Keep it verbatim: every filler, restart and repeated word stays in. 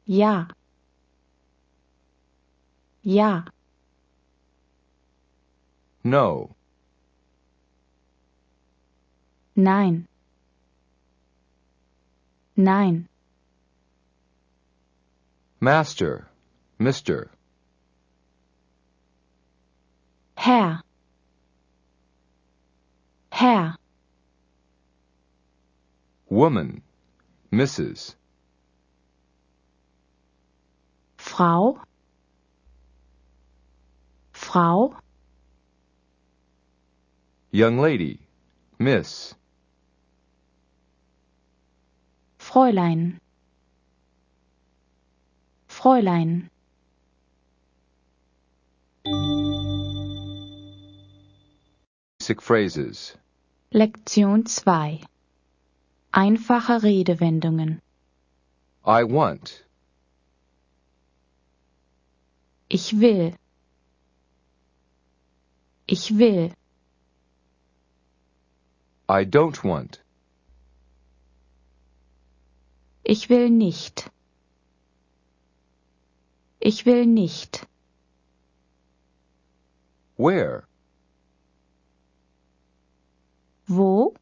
Ja. Ja. No. Nein. Nein. Master, Mister Herr. Herr. Woman, Missus Frau. Frau. Young lady, Miss Fräulein. Fräulein. Basic phrases. Lektion zwei. Einfache Redewendungen. I want. Ich will. Ich will. I don't want. Ich will nicht. Ich will nicht. Where? Wo?